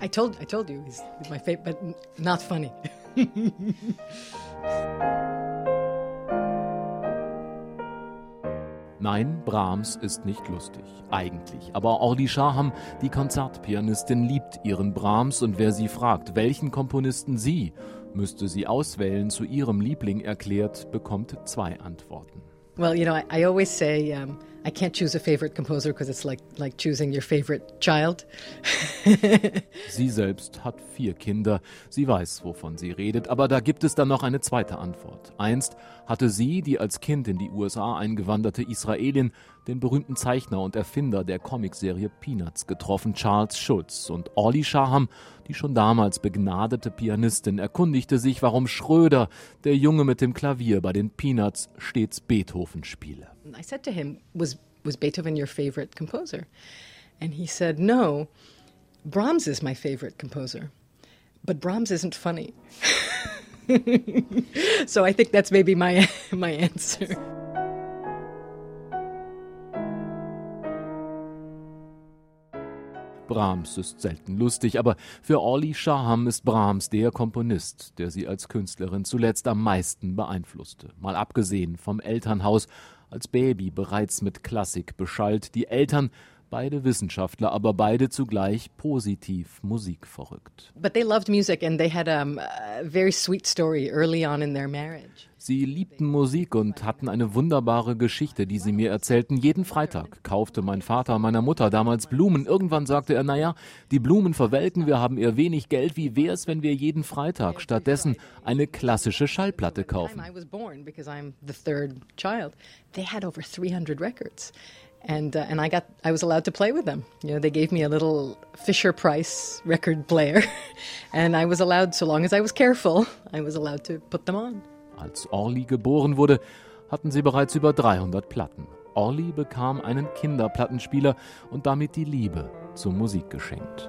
I told you, he's my favorite, but not funny. Nein, Brahms ist nicht lustig, eigentlich. Aber Orli Shaham, die Konzertpianistin, liebt ihren Brahms und wer sie fragt, welchen Komponisten sie müsste sie auswählen, zu ihrem Liebling erklärt, bekommt 2 Antworten. Well, you know, I always say I can't choose a favorite composer because it's like choosing your favorite child. Sie selbst hat 4 Kinder. Sie weiß, wovon sie redet. Aber da gibt es dann noch eine zweite Antwort. Einst hatte sie, die als Kind in die USA eingewanderte Israelin, den berühmten Zeichner und Erfinder der Comicserie Peanuts getroffen, Charles Schulz. Und Orli Shaham, die schon damals begnadete Pianistin, erkundigte sich, warum Schröder, der Junge mit dem Klavier bei den Peanuts, stets Beethoven spiele. I said to him, was Beethoven your favorite composer? And he said, no, Brahms is my favorite composer, but Brahms isn't funny. So I think that's maybe my answer. Brahms ist selten lustig, aber für Orli Shaham ist Brahms der Komponist, der sie als Künstlerin zuletzt am meisten beeinflusste. Mal abgesehen vom Elternhaus, als Baby bereits mit Klassik beschallt, die Eltern, beide Wissenschaftler, aber beide zugleich positiv musikverrückt. But they loved music and they had a very sweet story early on in their marriage. Sie liebten Musik und hatten eine wunderbare Geschichte, die sie mir erzählten. Jeden Freitag kaufte mein Vater meiner Mutter damals Blumen. Irgendwann sagte er, naja, die Blumen verwelken, wir haben eher wenig Geld. Wie wär's, wenn wir jeden Freitag stattdessen eine klassische Schallplatte kaufen? I was born because I'm the third child. They had over 300 records. And I was allowed to play with them. You know, they gave me a little Fisher-Price record player. And I was allowed, so long as I was careful, I was allowed to put them on. Als Orli geboren wurde, hatten sie bereits über 300 Platten. Orli bekam einen Kinderplattenspieler und damit die Liebe zur Musik geschenkt.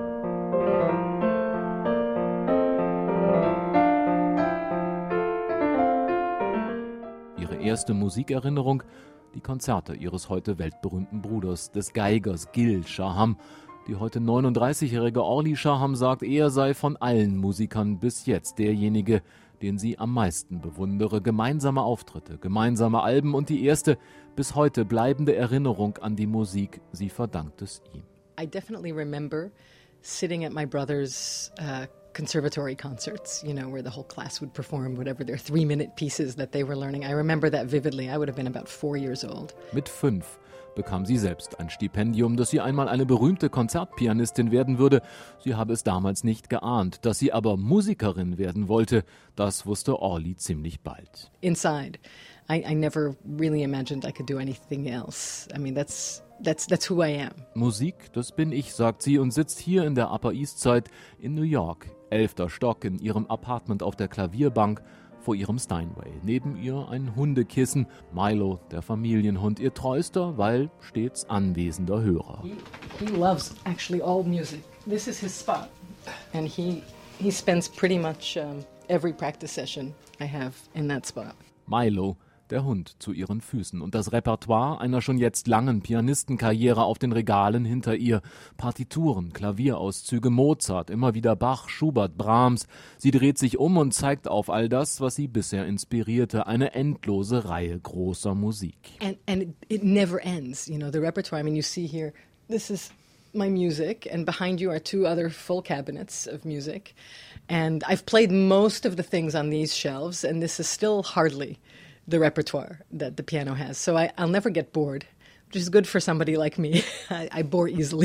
Ihre erste Musikerinnerung, die Konzerte ihres heute weltberühmten Bruders, des Geigers Gil Shaham. Die heute 39-jährige Orli Shaham sagt, er sei von allen Musikern bis jetzt derjenige, den sie am meisten bewundere. Gemeinsame Auftritte, gemeinsame Alben und die erste bis heute bleibende Erinnerung an die Musik, sie verdankt es ihm. I definitely remember sitting at my brother's conservatory concerts, you know, where the whole class would perform whatever their 3-minute pieces that they were learning. I remember that vividly. I would have been about 4 years old. Mit 5 bekam sie selbst ein Stipendium, dass sie einmal eine berühmte Konzertpianistin werden würde. Sie habe es damals nicht geahnt. Dass sie aber Musikerin werden wollte, das wusste Orli ziemlich bald. Inside, I never really imagined I could do anything else. I mean, that's who I am. Musik, das bin ich, sagt sie und sitzt hier in der Upper East Side in New York. 11. Stock in ihrem Apartment auf der Klavierbank vor ihrem Steinway. Neben ihr ein Hundekissen, Milo, der Familienhund, ihr treuster, weil stets anwesender Hörer. He loves actually all music. This is his spot. And he spends pretty much every practice session I have in that spot. Milo, der Hund zu ihren Füßen und das Repertoire einer schon jetzt langen Pianistenkarriere auf den Regalen hinter ihr. Partituren, Klavierauszüge, Mozart, immer wieder Bach, Schubert, Brahms. Sie dreht sich um und zeigt auf all das, was sie bisher inspirierte. Eine endlose Reihe großer Musik. And it never ends. You know, the repertoire, I mean, you see here, this is my music, and behind you are 2 other full cabinets of music. And I've played most of the things on these shelves, and this is still hardly the repertoire that the piano has. So I'll never get bored, which is good for somebody like me. I bore easily.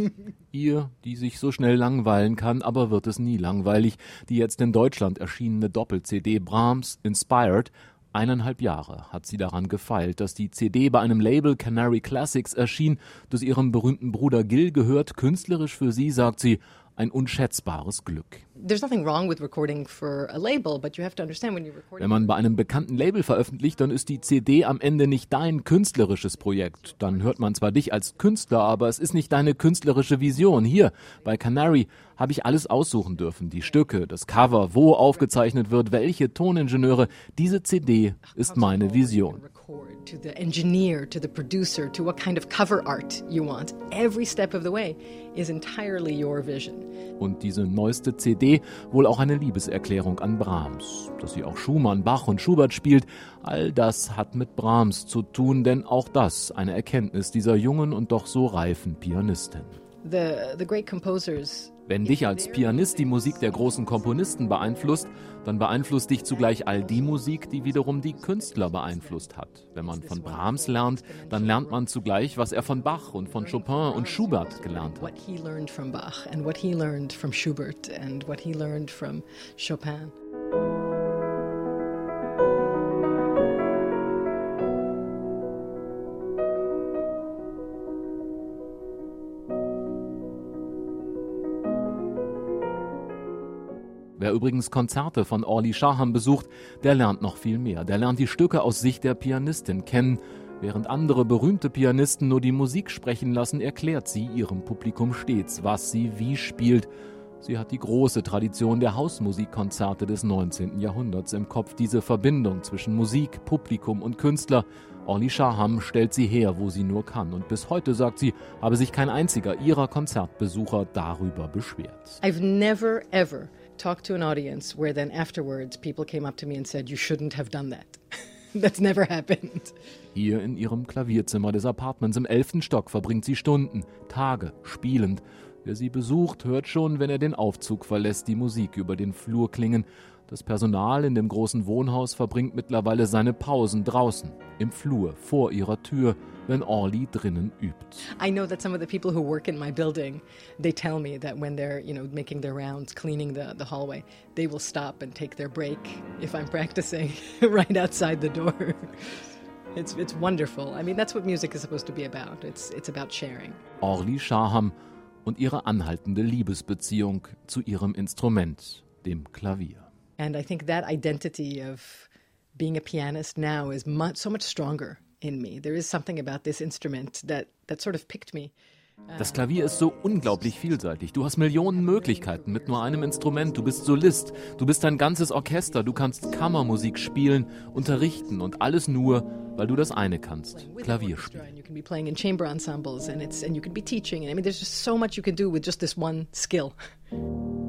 Ihr, die sich so schnell langweilen kann, aber wird es nie langweilig, die jetzt in Deutschland erschienene Doppel-CD Brahms Inspired. 1,5 Jahre hat sie daran gefeilt, dass die CD bei einem Label Canary Classics erschien, das ihrem berühmten Bruder Gil gehört. Künstlerisch für sie, sagt sie, ein unschätzbares Glück. There's nothing wrong with recording for a label, but you have to understand when you're recording. Wenn man bei einem bekannten Label veröffentlicht, dann ist die CD am Ende nicht dein künstlerisches Projekt. Dann hört man zwar dich als Künstler, aber es ist nicht deine künstlerische Vision. Hier, bei Canary, habe ich alles aussuchen dürfen. Die Stücke, das Cover, wo aufgezeichnet wird, welche Toningenieure. Diese CD ist meine Vision. To the engineer, to the producer, to what kind of cover art you want. Every step of the way is entirely your vision. Und diese neueste CD wohl auch eine Liebeserklärung an Brahms. Dass sie auch Schumann, Bach und Schubert spielt, all das hat mit Brahms zu tun, denn auch das eine Erkenntnis dieser jungen und doch so reifen Pianistin. The great composers. Wenn dich als Pianist die Musik der großen Komponisten beeinflusst, dann beeinflusst dich zugleich all die Musik, die wiederum die Künstler beeinflusst hat. Wenn man von Brahms lernt, dann lernt man zugleich, was er von Bach und von Chopin und Schubert gelernt hat. What he learned from Bach and what he learned from Schubert and what he learned from Chopin. Wer übrigens Konzerte von Orly Shaham besucht, der lernt noch viel mehr. Der lernt die Stücke aus Sicht der Pianistin kennen. Während andere berühmte Pianisten nur die Musik sprechen lassen, erklärt sie ihrem Publikum stets, was sie wie spielt. Sie hat die große Tradition der Hausmusikkonzerte des 19. Jahrhunderts im Kopf, diese Verbindung zwischen Musik, Publikum und Künstler. Orly Shaham stellt sie her, wo sie nur kann. Und bis heute, sagt sie, habe sich kein einziger ihrer Konzertbesucher darüber beschwert. I've never ever talked to an audience where then afterwards people came up to me and said, you shouldn't have done that. That's never happened. Hier in ihrem Klavierzimmer des Apartments im 11. Stock verbringt sie Stunden, Tage, spielend. Wer sie besucht, hört schon, wenn er den Aufzug verlässt, die Musik über den Flur klingen. Das Personal in dem großen Wohnhaus verbringt mittlerweile seine Pausen draußen, im Flur, vor ihrer Tür, wenn Orly drinnen übt. I know that some of the people who work in my building, they tell me that when they're, making their rounds, cleaning the hallway, they will stop and take their break if I'm practicing right outside the door. It's wonderful. I mean, that's what music is supposed to be about. It's about sharing. Orly Shaham und ihre anhaltende Liebesbeziehung zu ihrem Instrument, dem Klavier. And I think that identity of being a pianist now is so much stronger in me. There is something about this instrument that sort of picked me. Das Klavier ist so unglaublich vielseitig. Du hast Millionen Möglichkeiten mit nur einem Instrument. Du bist Solist, du bist ein ganzes Orchester, du kannst Kammermusik spielen, unterrichten und alles nur, weil du das eine kannst, Klavier spielen. You can be playing in chamber ensembles and you can be teaching. I mean, there's just so much you can do with just this one skill.